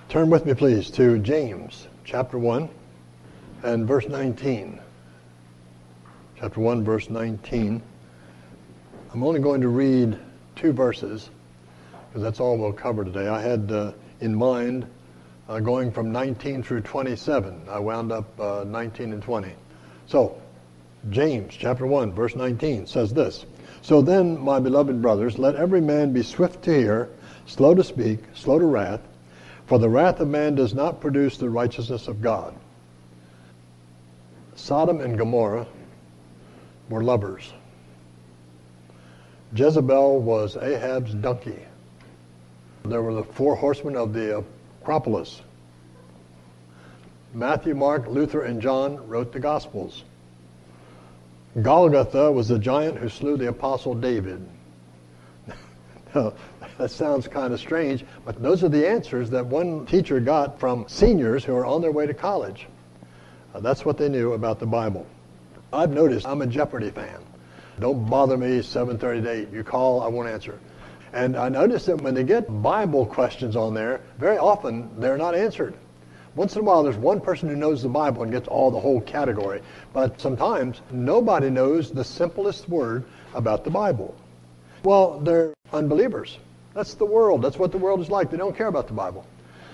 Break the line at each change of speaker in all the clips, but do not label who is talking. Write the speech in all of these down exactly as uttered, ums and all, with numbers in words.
Turn with me, please, to James chapter one and verse nineteen. Chapter one, verse nineteen. I'm only going to read two verses because that's all we'll cover today. I had uh, in mind uh, going from nineteen through twenty-seven. I wound up uh, nineteen and twenty. So, James chapter one, verse nineteen says this. So then, my beloved brothers, let every man be swift to hear, slow to speak, slow to wrath, for the wrath of man does not produce the righteousness of God. Sodom and Gomorrah were lovers. Jezebel was Ahab's donkey. There were the four horsemen of the Acropolis. Matthew, Mark, Luther, and John wrote the Gospels. Golgotha was the giant who slew the apostle David. Now, that sounds kind of strange, but those are the answers that one teacher got from seniors who are on their way to college. Uh, that's what they knew about the Bible. I've noticed I'm a Jeopardy fan. Don't bother me seven thirty to eight. You call, I won't answer. And I noticed that when they get Bible questions on there, very often they're not answered. Once in a while there's one person who knows the Bible and gets all the whole category. But sometimes nobody knows the simplest word about the Bible. Well, they're unbelievers. That's the world. That's what the world is like. They don't care about the Bible.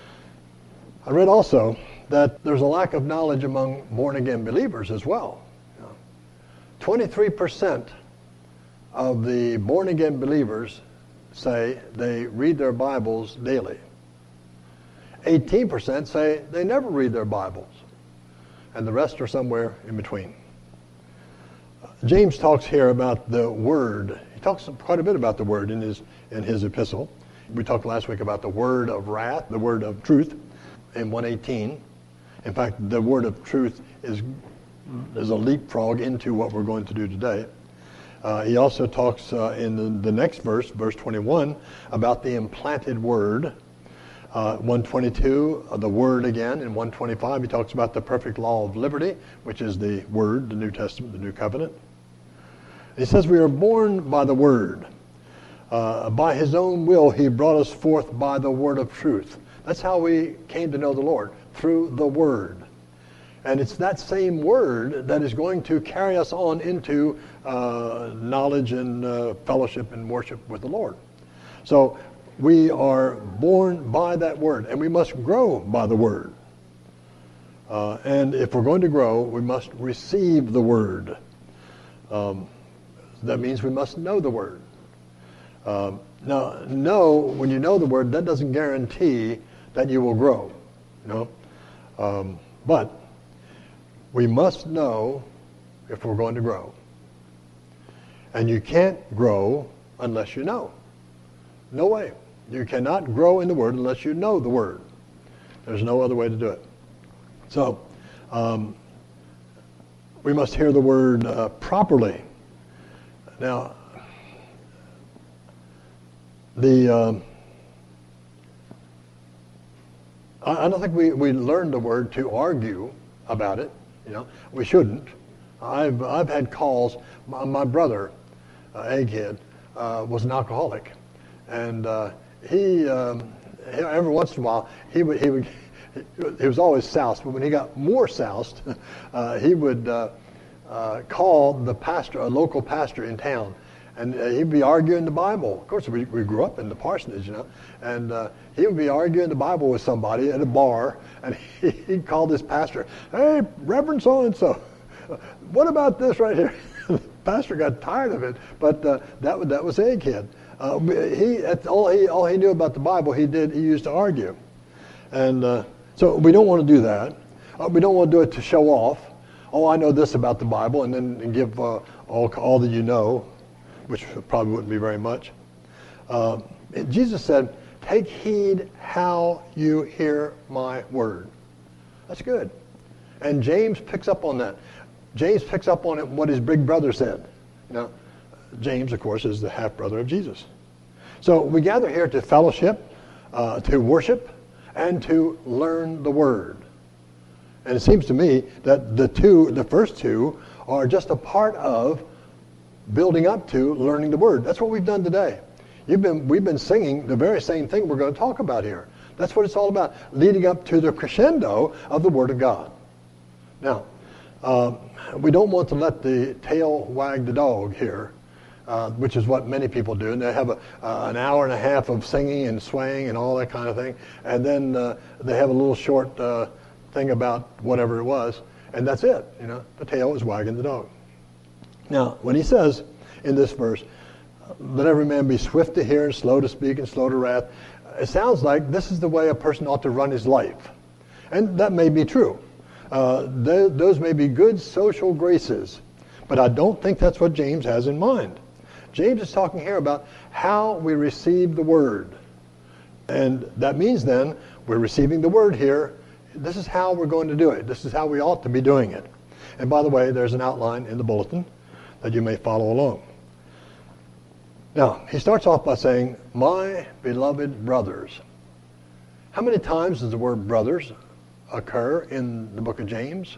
I read also that there's a lack of knowledge among born-again believers as well. twenty-three percent of the born-again believers say they read their Bibles daily. eighteen percent say they never read their Bibles. And the rest are somewhere in between. James talks here about the Word. He talks quite a bit about the Word in his in his epistle. We talked last week about the word of wrath, the word of truth in one eighteen. In fact, the word of truth is, is a leapfrog into what we're going to do today. Uh, he also talks uh, in the, the next verse, verse twenty-one, about the implanted word. Uh, one twenty-two, uh, the word again. In one twenty-five, he talks about the perfect law of liberty, which is the word, the New Testament, the New Covenant. He says we are born by the word. Uh, by his own will, he brought us forth by the word of truth. That's how we came to know the Lord, through the word. And it's that same word that is going to carry us on into uh, knowledge and uh, fellowship and worship with the Lord. So we are born by that word, and we must grow by the word. Uh, and if we're going to grow, we must receive the word. Um, that means we must know the word. Um, now, know, when you know the word, that doesn't guarantee that you will grow. You know? Um, but we must know if we're going to grow. And you can't grow unless you know. No way. You cannot grow in the Word unless you know the Word. There's no other way to do it. So, um, we must hear the Word uh, properly. Now, the um, I, I don't think we, we learned the Word to argue about it. You know, we shouldn't. I've I've had calls. My, my brother, uh, Egghead, uh, was an alcoholic, and uh, he, um, he every once in a while he would he would he was always soused, but when he got more soused, uh, he would uh, uh, call the pastor, a local pastor in town, and uh, he'd be arguing the Bible. Of course, we we grew up in the parsonage, you know, and uh, he would be arguing the Bible with somebody at a bar, and he, he'd call this pastor, "Hey, Reverend so-and-so, what about this right here?" The pastor got tired of it, but uh, that that was Egghead. Uh, he that's all he all he knew about the Bible. He did he used to argue, and uh, so we don't want to do that. Uh, we don't want to do it to show off. Oh, I know this about the Bible, and then and give uh, all all that you know, which probably wouldn't be very much. Uh, Jesus said, "Take heed how you hear my word." That's good, and James picks up on that. James picks up on it what his big brother said. You know, James, of course, is the half brother of Jesus. So we gather here to fellowship, uh, to worship, and to learn the word. And it seems to me that the two, the first two, are just a part of building up to learning the word. That's what we've done today. You've been, we've been singing the very same thing we're going to talk about here. That's what it's all about, leading up to the crescendo of the Word of God. Now, uh, we don't want to let the tail wag the dog here, uh, which is what many people do. And they have a, uh, an hour and a half of singing and swaying and all that kind of thing. And then uh, they have a little short uh, thing about whatever it was. And that's it. You know, the tail is wagging the dog. Now, when he says in this verse, let every man be swift to hear and slow to speak and slow to wrath, it sounds like this is the way a person ought to run his life. And that may be true. Uh, th- those may be good social graces. But I don't think that's what James has in mind. James is talking here about how we receive the Word. And that means then we're receiving the Word here. This is how we're going to do it. This is how we ought to be doing it. And by the way, there's an outline in the bulletin that you may follow along. Now, he starts off by saying, my beloved brothers. How many times does the word brothers occur in the book of James?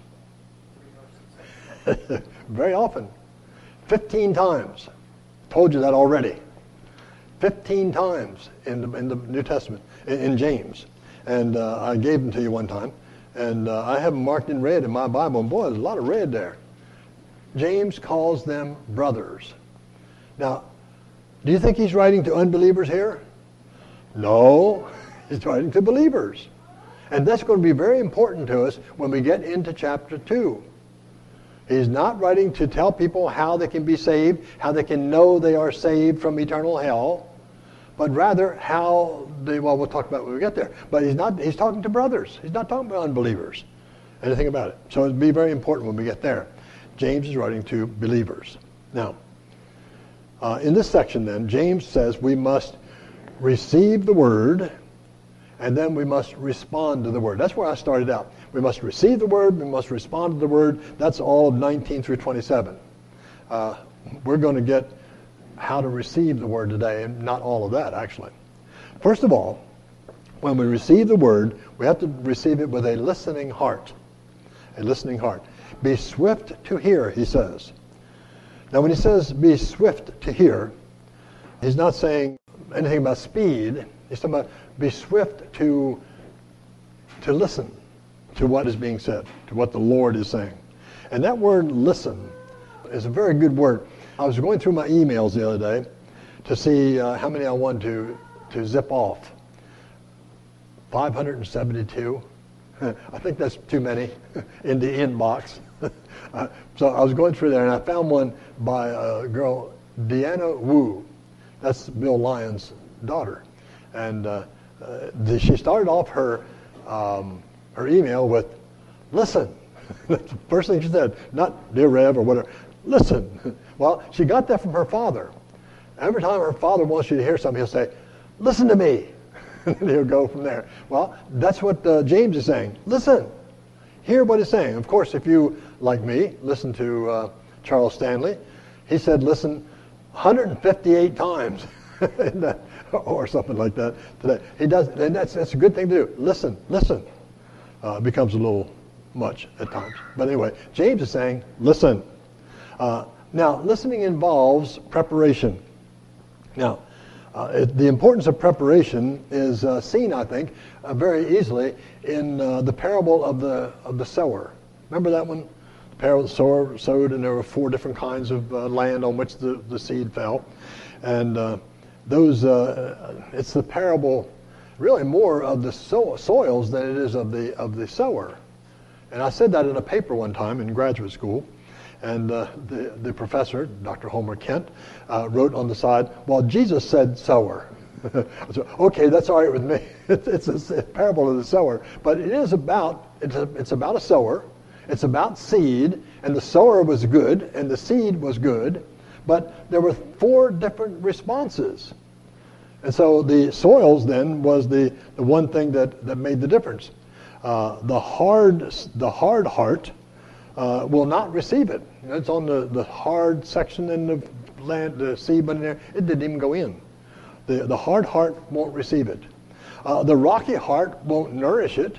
Very often. Fifteen times. Told you that already. Fifteen times in the, in the New Testament, in, in James. And uh, I gave them to you one time. And uh, I have them marked in red in my Bible. And boy, there's a lot of red there. James calls them brothers. Now, do you think he's writing to unbelievers here? No, he's writing to believers. And that's going to be very important to us when we get into chapter two. He's not writing to tell people how they can be saved, how they can know they are saved from eternal hell, but rather how they, well, we'll talk about it when we get there. But he's not, he's talking to brothers. He's not talking about unbelievers, anything about it. So it'll be very important when we get there. James is writing to believers. Now, uh, in this section then, James says we must receive the Word, and then we must respond to the Word. That's where I started out. We must receive the Word, we must respond to the Word. That's all of nineteen through twenty-seven. Uh, we're going to get how to receive the Word today, and not all of that, actually. First of all, when we receive the Word, we have to receive it with a listening heart. A listening heart. Be swift to hear, he says. Now, when he says be swift to hear, he's not saying anything about speed. He's talking about be swift to, to listen to what is being said, to what the Lord is saying. And that word listen is a very good word. I was going through my emails the other day to see uh, how many I wanted to, to zip off. five hundred seventy-two. I think that's too many in the inbox. uh, so I was going through there, and I found one by a girl, Deanna Wu. That's Bill Lyons' daughter. And uh, uh, the, she started off her um, her email with, listen. That's the first thing she said. Not dear Rev or whatever. Listen. Well, she got that from her father. Every time her father wants you to hear something, he'll say, listen to me. And he'll go from there. Well, that's what uh, James is saying. Listen. Hear what he's saying. Of course, if you, like me, listen to uh, Charles Stanley, he said listen one hundred fifty-eight times. that, or something like that today. He does, and that's, that's a good thing to do. Listen, listen. Uh, it becomes a little much at times. But anyway, James is saying, listen. Uh, now, listening involves preparation. Now, Uh, it, the importance of preparation is uh, seen, I think, uh, very easily in uh, the parable of the of the sower. Remember that one? The parable of the sower sowed, and there were four different kinds of uh, land on which the, the seed fell. And uh, those, uh, it's the parable, really more of the so- soils than it is of the of the sower. And I said that in a paper one time in graduate school. And uh, the, the professor, Doctor Homer Kent, uh, wrote on the side, well, Jesus said sower. So, okay, that's all right with me. It's a parable of the sower. But it is about, it's, a, it's about a sower. It's about seed. And the sower was good, and the seed was good. But there were four different responses. And so the soils then was the, the one thing that, that made the difference. Uh, the hard, the hard heart Uh, will not receive it. It's on the, the hard section in the land, the seed, but in there, it didn't even go in. The, the hard heart won't receive it. Uh, the rocky heart won't nourish it.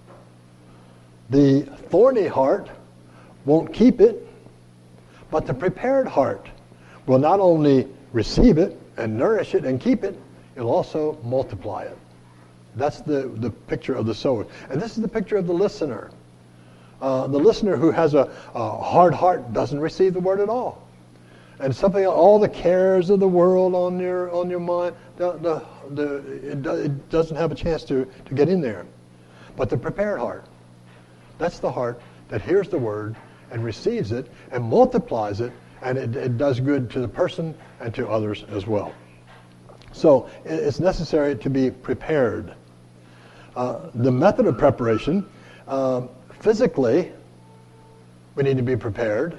The thorny heart won't keep it. But the prepared heart will not only receive it and nourish it and keep it, it'll also multiply it. That's the, the picture of the sower. And this is the picture of the listener. Uh, the listener who has a, a hard heart doesn't receive the word at all. And something, all the cares of the world on your on your mind, the, the, the, it, do, it doesn't have a chance to, to get in there. But the prepared heart, that's the heart that hears the word and receives it and multiplies it, and it, it does good to the person and to others as well. So it's necessary to be prepared. Uh, the method of preparation, uh, physically, we need to be prepared.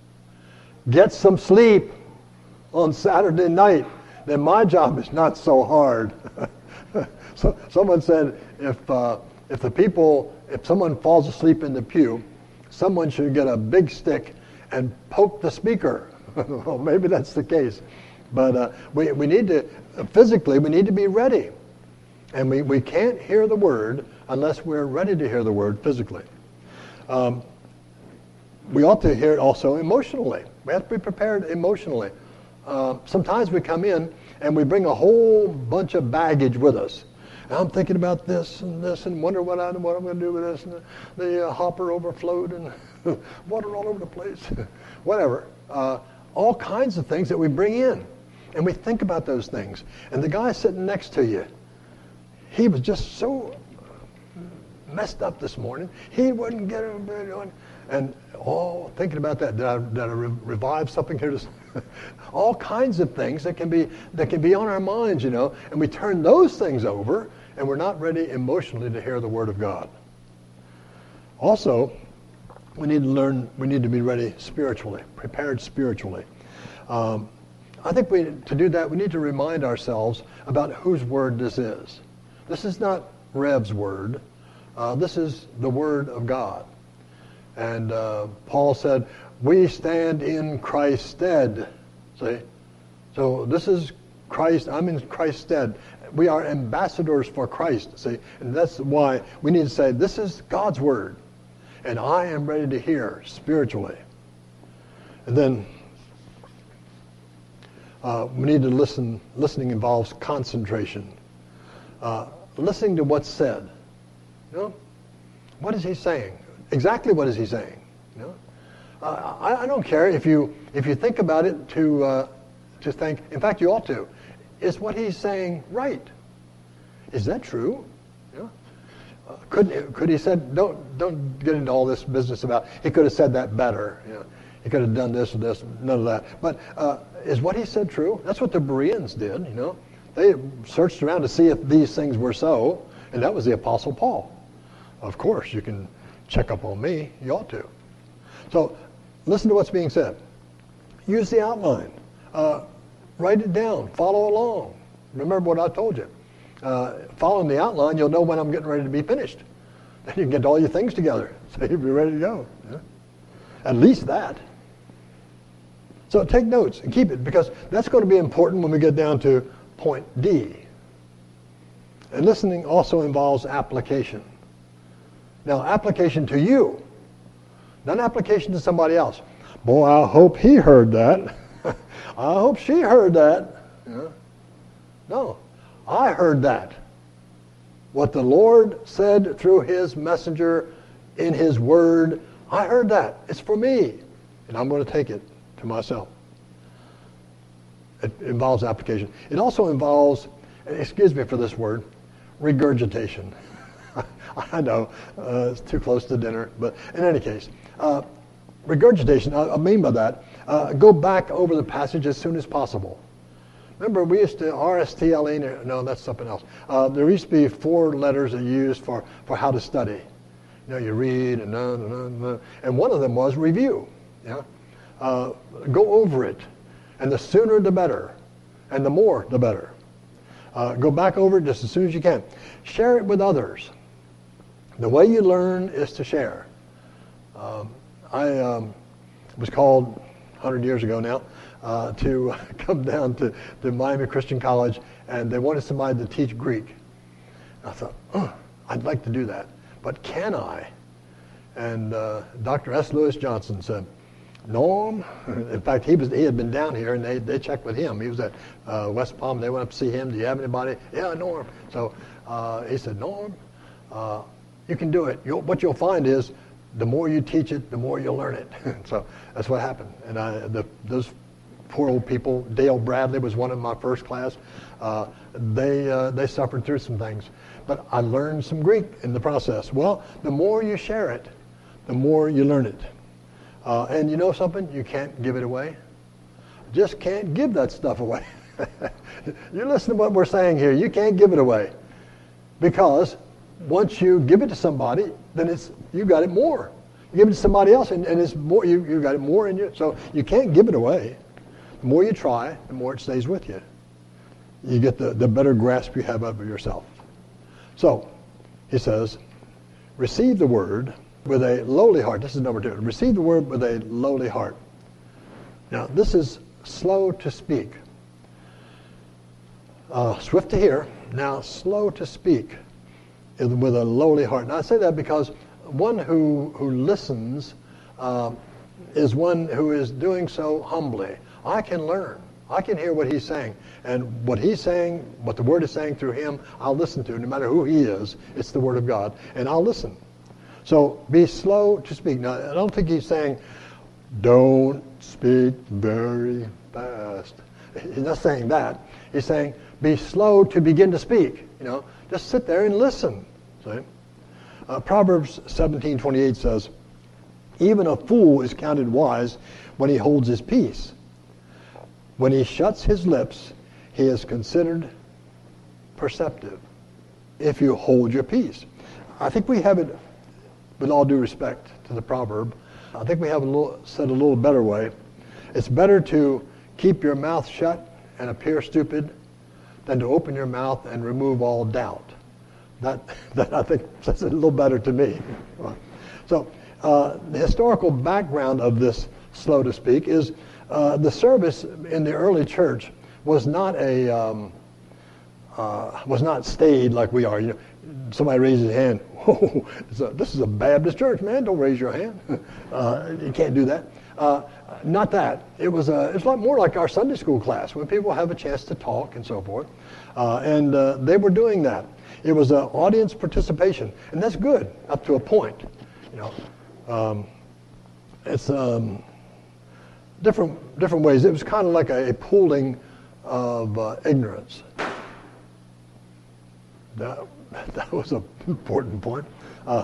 Get some sleep on Saturday night. Then my job is not so hard. So someone said, if uh, if the people, if someone falls asleep in the pew, someone should get a big stick and poke the speaker. Well, maybe that's the case. But uh, we, we need to, physically, we need to be ready. And we, we can't hear the word unless we're ready to hear the word physically. Um, we ought to hear it also emotionally. We have to be prepared emotionally. Uh, sometimes we come in and we bring a whole bunch of baggage with us. And I'm thinking about this and this and wonder what, I, what I'm going to do with this. And the the uh, hopper overflowed and water all over the place. Whatever. Uh, all kinds of things that we bring in. And we think about those things. And the guy sitting next to you, he was just so messed up this morning. He wouldn't get it. And oh, thinking about that, did I, did I re- revive something here? To, all kinds of things that can be that can be on our minds, you know. And we turn those things over, and we're not ready emotionally to hear the word of God. Also, we need to learn. We need to be ready spiritually, prepared spiritually. Um, I think we to do that, we need to remind ourselves about whose word this is. This is not Rev's word. Uh, this is the word of God. And uh, Paul said, we stand in Christ's stead. See? So this is Christ. I'm in Christ's stead. We are ambassadors for Christ. See? And that's why we need to say, this is God's word. And I am ready to hear spiritually. And then uh, we need to listen. Listening involves concentration. Uh, listening to what's said. You know? What is he saying? Exactly what is he saying? You know? uh, I, I don't care if you if you think about it to uh, to think. In fact, you ought to. Is what he's saying right? Is that true? You know? uh, could could he said don't don't get into all this business about. He could have said that better. You know? He could have done this or this. None of that. But uh, is what he said true? That's what the Bereans did. You know, they searched around to see if these things were so, and that was the Apostle Paul. Of course, you can check up on me. You ought to. So listen to what's being said. Use the outline. Uh, write it down. Follow along. Remember what I told you. Uh, following the outline, you'll know when I'm getting ready to be finished. Then you can get all your things together. So you'll be ready to go. Yeah? At least that. So take notes and keep it, because that's going to be important when we get down to point D. And listening also involves application. Now, application to you, not application to somebody else. Boy, I hope he heard that. I hope she heard that. Yeah. No, I heard that. What the Lord said through his messenger in his word, I heard that. It's for me, and I'm going to take it to myself. It involves application. It also involves, excuse me for this word, regurgitation. I know, uh, it's too close to dinner, but in any case, uh, regurgitation, I, I mean by that, uh, go back over the passage as soon as possible. Remember, we used to, R S T L E, no, that's something else. Uh, there used to be four letters that you used for, for how to study. You know, you read, and, uh, and, uh, and one of them was review. Yeah? Uh, go over it, and the sooner the better, and the more the better. Uh, go back over it just as soon as you can. Share it with others. The way you learn is to share. Um, I um, was called one hundred years ago now uh, to come down to, to Miami Christian College, and they wanted somebody to teach Greek. I thought, oh, I'd like to do that, but can I? And uh, Doctor S. Lewis Johnson said, Norm, in fact, he was he had been down here, and they, they checked with him. He was at uh, West Palm. They went up to see him. Do you have anybody? Yeah, Norm. So Uh, he said, Norm, uh, you can do it. You'll, what you'll find is the more you teach it, the more you'll learn it. So that's what happened. And I, the, those poor old people, Dale Bradley was one of my first class. Uh, they uh, they suffered through some things. But I learned some Greek in the process. Well, the more you share it, the more you learn it. Uh, and you know something? You can't give it away. Just can't give that stuff away. You listen to what we're saying here. You can't give it away. Because once you give it to somebody, then it's you got it more. You give it to somebody else, and, and it's more. You you got it more in you. So you can't give it away. The more you try, the more it stays with you. You get the, the better grasp you have of yourself. So, he says, receive the word with a lowly heart. This is number two. Receive the word with a lowly heart. Now, this is slow to speak. Uh, swift to hear, now slow to speak with a lowly heart. Now, I say that because one who, who listens uh, is one who is doing so humbly. I can learn. I can hear what he's saying. And what he's saying, what the word is saying through him, I'll listen to. No matter who he is, it's the word of God. And I'll listen. So be slow to speak. Now, I don't think he's saying, don't speak very fast. He's not saying that. He's saying, be slow to begin to speak. You know, just sit there and listen. See? Uh, Proverbs seventeen twenty-eight says, even a fool is counted wise when he holds his peace. When he shuts his lips, he is considered perceptive. If you hold your peace. I think we have it, with all due respect to the proverb, I think we have a little, said a little better way. It's better to keep your mouth shut and appear stupid than to open your mouth and remove all doubt. That, that I think says it a little better to me. So uh, the historical background of this slow to speak is uh, the service in the early church was not a um, uh, was not staid like we are. You know, somebody raises his hand. Whoa, a, this is a Baptist church, man. Don't raise your hand. uh, you can't do that. Uh, not that. It was a, it's a lot more like our Sunday school class when people have a chance to talk and so forth. Uh, and uh, they were doing that. It was an audience participation, and that's good up to a point. You know, um, it's um, different different ways. It was kind of like a, a pooling of uh, ignorance. That, that was an important point. Uh,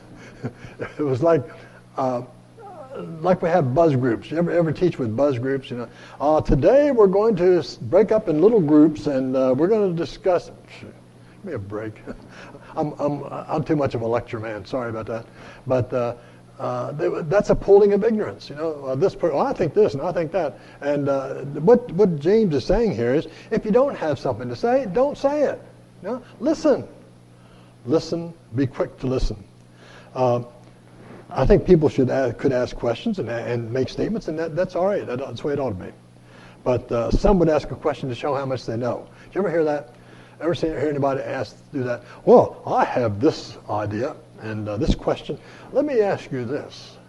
it was like uh, like we have buzz groups. You ever ever teach with buzz groups? You know, uh, today we're going to break up in little groups, and uh, we're going to discuss. Give me a break. I'm I'm I'm too much of a lecture man. Sorry about that. But uh, uh, they, that's a pooling of ignorance. You know, uh, this per- oh, I think this and I think that. And uh, what what James is saying here is, if you don't have something to say, don't say it. You know, listen, listen. Be quick to listen. Uh, I think people should ask, could ask questions and and make statements, and that, that's all right. That, that's the way it ought to be. But uh, some would ask a question to show how much they know. Did you ever hear that? Ever see, hear anybody ask to do that? Well, I have this idea and uh, this question. Let me ask you this.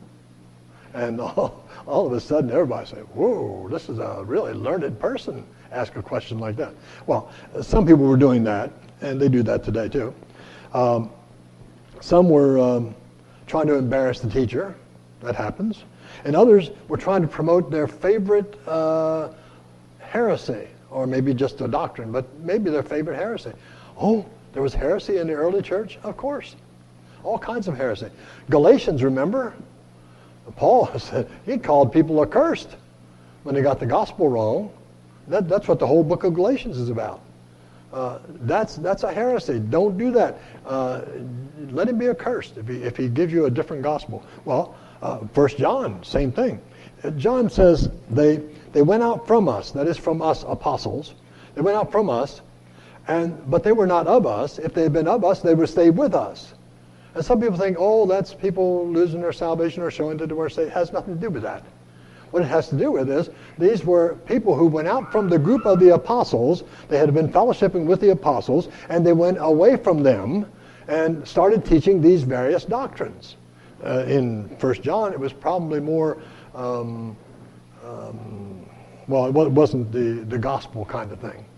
And all, all of a sudden, everybody say, whoa, this is a really learned person ask a question like that. Well, some people were doing that, and they do that today too. Um, some were um, trying to embarrass the teacher. That happens. And others were trying to promote their favorite uh, heresy. Or maybe just a doctrine, but maybe their favorite heresy. Oh, there was heresy in the early church? Of course. All kinds of heresy. Galatians, remember? Paul said he called people accursed when they got the gospel wrong. That, that's what the whole book of Galatians is about. Uh, that's that's a heresy. Don't do that. Uh, let him be accursed if he, if he gives you a different gospel. Well, uh, First John, same thing. John says they they went out from us, that is from us apostles. They went out from us, and but they were not of us. If they had been of us, they would stay with us. And some people think, oh, that's people losing their salvation or showing that they were saved. It has nothing to do with that. What it has to do with is these were people who went out from the group of the apostles. They had been fellowshipping with the apostles, and they went away from them and started teaching these various doctrines. Uh, in First John, it was probably more... Um, um, well, it wasn't the, the gospel kind of thing.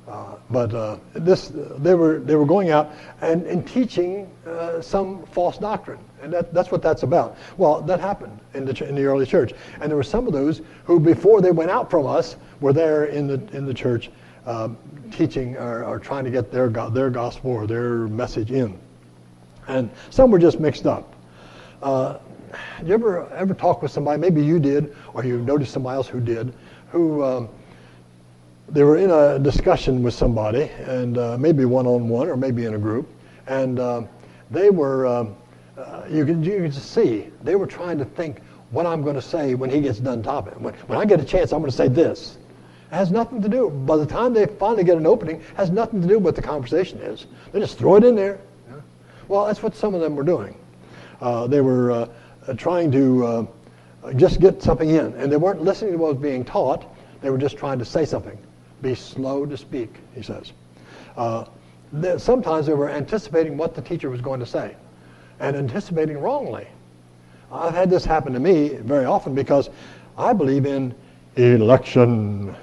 Uh, but uh, this, they were they were going out and, and teaching uh, some false doctrine, and that, that's what that's about. Well, that happened in the in the early church, and there were some of those who, before they went out from us, were there in the in the church, um, teaching or, or trying to get their their gospel or their message in, and some were just mixed up. Uh, you ever ever talk with somebody? Maybe you did, or you noticed somebody else who did, who. Um, They were in a discussion with somebody, and uh, maybe one-on-one or maybe in a group, and uh, they were, um, uh, you can you can just see, they were trying to think what I'm going to say when he gets done talking. When, when I get a chance, I'm going to say this. It has nothing to do, by the time they finally get an opening, it has nothing to do with what the conversation is. They just throw it in there. Yeah. Well, that's what some of them were doing. Uh, they were uh, trying to uh, just get something in, and they weren't listening to what was being taught. They were just trying to say something. Be slow to speak, he says. Uh, they, sometimes they were anticipating what the teacher was going to say, and anticipating wrongly. I've had this happen to me very often because I believe in election.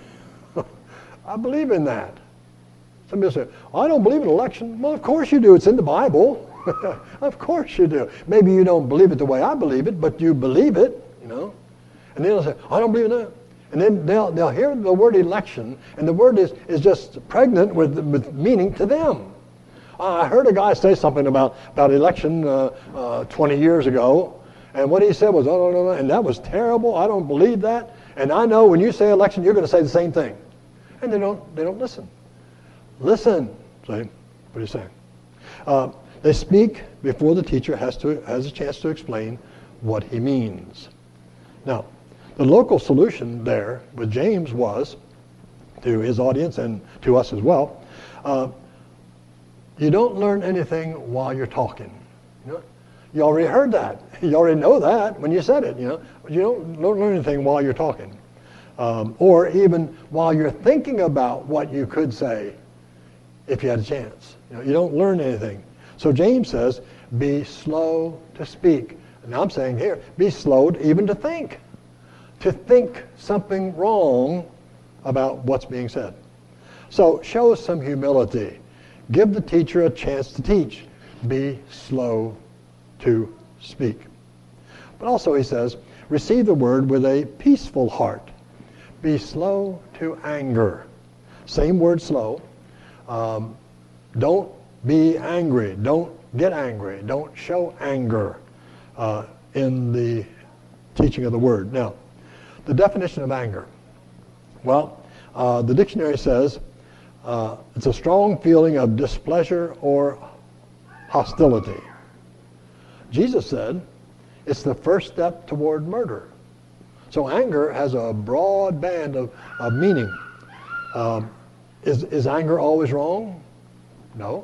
I believe in that. Some people say, I don't believe in election. Well, of course you do. It's in the Bible. Of course you do. Maybe you don't believe it the way I believe it, but you believe it, you know. And then they'll say, I don't believe in that. And then they'll, they'll hear the word election, and the word is, is just pregnant with, with meaning to them. Uh, I heard a guy say something about, about election uh, uh, twenty years ago, and what he said was, oh, no, no, no, and that was terrible. I don't believe that. And I know when you say election, you're going to say the same thing. And they don't, they don't listen. Listen. See what he's saying. Uh, they speak before the teacher has, to, has a chance to explain what he means. Now, the local solution there with James was, to his audience and to us as well, uh, you don't learn anything while you're talking. You know? You already heard that. You already know that when you said it. You know, you don't, don't learn anything while you're talking, um, or even while you're thinking about what you could say, if you had a chance. You know, you don't learn anything. So James says, "Be slow to speak." And I'm saying here, be slow to, even to think. To think something wrong about what's being said. So show some humility. Give the teacher a chance to teach. Be slow to speak. But also he says, receive the word with a peaceful heart. Be slow to anger. Same word, slow. Um, don't be angry. Don't get angry. Don't show anger uh, in the teaching of the word. Now, the definition of anger. Well, uh, the dictionary says uh, it's a strong feeling of displeasure or hostility. Jesus said it's the first step toward murder. So anger has a broad band of, of meaning. Um, is, is anger always wrong? No.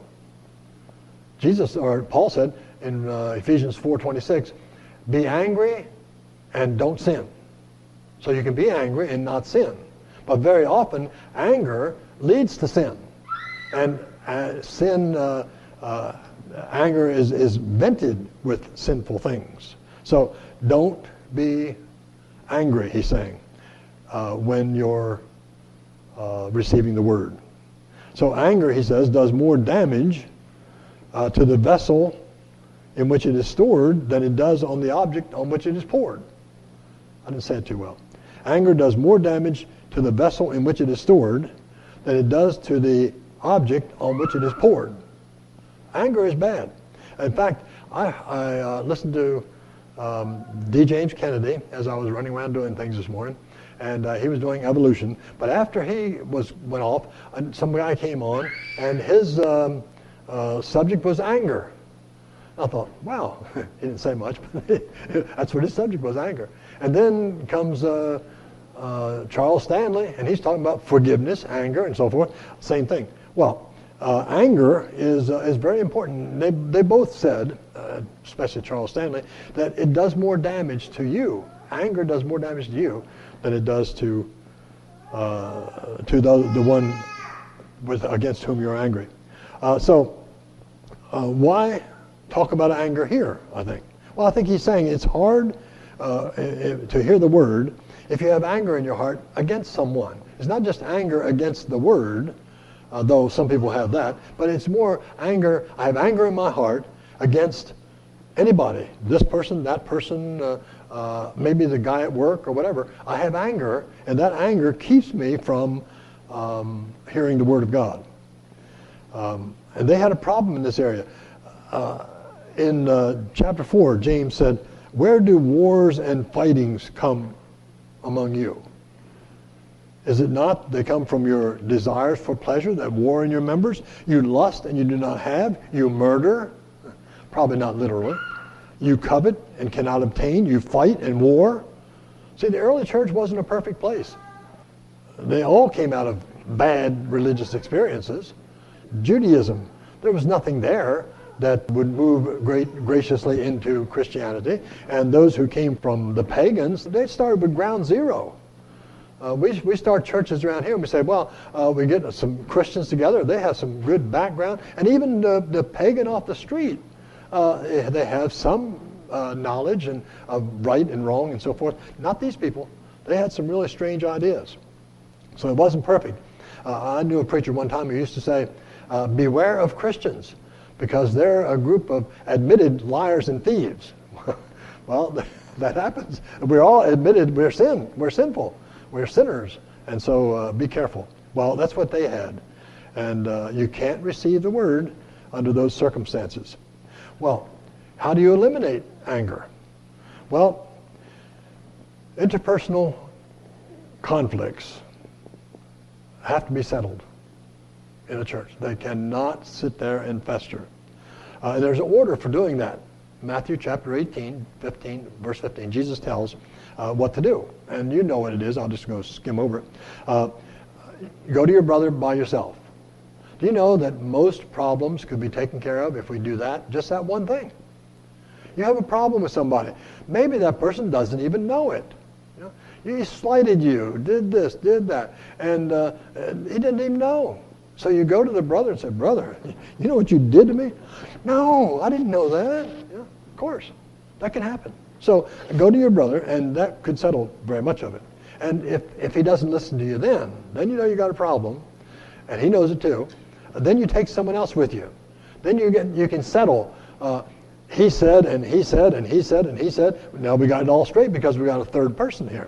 Jesus, or Paul said in uh, Ephesians four twenty-six, be angry and don't sin. So you can be angry and not sin. But very often, anger leads to sin. And uh, sin, uh, uh, anger is, is vented with sinful things. So don't be angry, he's saying, uh, when you're uh, receiving the word. So anger, he says, does more damage uh, to the vessel in which it is stored than it does on the object on which it is poured. I didn't say it too well. Anger does more damage to the vessel in which it is stored than it does to the object on which it is poured. Anger is bad. In fact, I, I uh, listened to um, D. James Kennedy as I was running around doing things this morning, and uh, he was doing evolution. But after he was went off, uh, some guy came on, and his um, uh, subject was anger. I thought, wow, he didn't say much, but that's what his subject was, anger. And then comes uh, uh, Charles Stanley, and he's talking about forgiveness, anger, and so forth. Same thing. Well, uh, anger is uh, is very important. They they both said, uh, especially Charles Stanley, that it does more damage to you. Anger does more damage to you than it does to uh, to the the one with against whom you're angry. Uh, so uh, why talk about anger here? I think. Well, I think he's saying it's hard uh, to hear the word if you have anger in your heart against someone. It's not just anger against the word, uh, though some people have that. But it's more anger. I have anger in my heart against anybody, this person, that person, uh, uh, maybe the guy at work or whatever. I have anger, and that anger keeps me from um, hearing the Word of God. Um, and they had a problem in this area. Uh, in uh, chapter four, James said, "Where do wars and fightings come among you? Is it not they come from your desires for pleasure that war in your members? You lust and you do not have. You murder," probably not literally. "You covet and cannot obtain. You fight and war." See, the early church wasn't a perfect place. They all came out of bad religious experiences. Judaism, there was nothing there that would move great graciously into Christianity. And those who came from the pagans, they started with ground zero. Uh, we, we start churches around here and we say, well, uh, we get some Christians together. They have some good background. And even the, the pagan off the street, uh, they have some uh, knowledge and of right and wrong and so forth. Not these people. They had some really strange ideas. So it wasn't perfect. Uh, I knew a preacher one time who used to say, uh, beware of Christians, because they're a group of admitted liars and thieves. Well, that happens. We're all admitted we're sin. We're sinful. We're sinners. And so uh, be careful. Well, that's what they had. And uh, you can't receive the Word under those circumstances. Well, how do you eliminate anger? Well, interpersonal conflicts have to be settled in a church. They cannot sit there and fester. Uh, and there's an order for doing that. Matthew chapter eighteen, fifteen, verse fifteen, Jesus tells uh, what to do. And you know what it is. I'll just go skim over it. Uh, go to your brother by yourself. Do you know that most problems could be taken care of if we do that? Just that one thing. You have a problem with somebody. Maybe that person doesn't even know it. You know, he slighted you, did this, did that, and uh, he didn't even know. So you go to the brother and say, "Brother, you know what you did to me?" "No, I didn't know that." Yeah, of course, that can happen. So go to your brother, and that could settle very much of it. And if, if he doesn't listen to you then, then you know you got a problem, and he knows it too. Then you take someone else with you. Then you get you can settle. Uh, he said, and he said, and he said, and he said. Now we got it all straight because we got a third person here.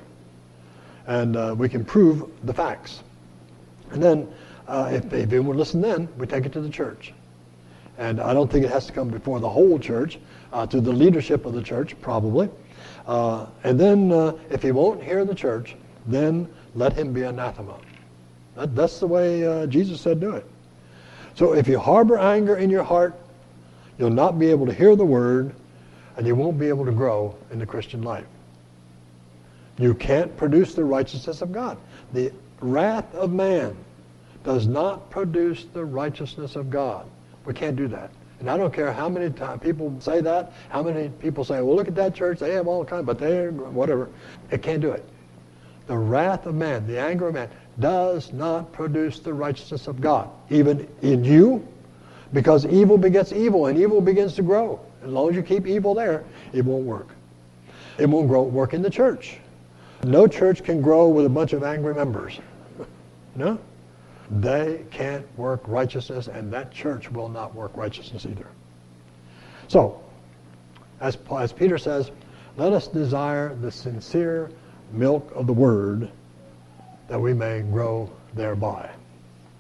And uh, we can prove the facts. And then, uh, if, if he won't listen then, we take it to the church. And I don't think it has to come before the whole church, uh, to the leadership of the church, probably. Uh, and then, uh, if he won't hear the church, then let him be anathema. That, that's the way uh, Jesus said do it. So if you harbor anger in your heart, you'll not be able to hear the word, and you won't be able to grow in the Christian life. You can't produce the righteousness of God. The wrath of man does not produce the righteousness of God. We can't do that. And I don't care how many times people say that, how many people say, well, look at that church, they have all kinds, but they're whatever. It can't do it. The wrath of man, the anger of man, does not produce the righteousness of God, even in you, because evil begets evil, and evil begins to grow. As long as you keep evil there, it won't work. It won't grow, work in the church. No church can grow with a bunch of angry members. No? They can't work righteousness, and that church will not work righteousness either. So, as, as Peter says, let us desire the sincere milk of the word that we may grow thereby.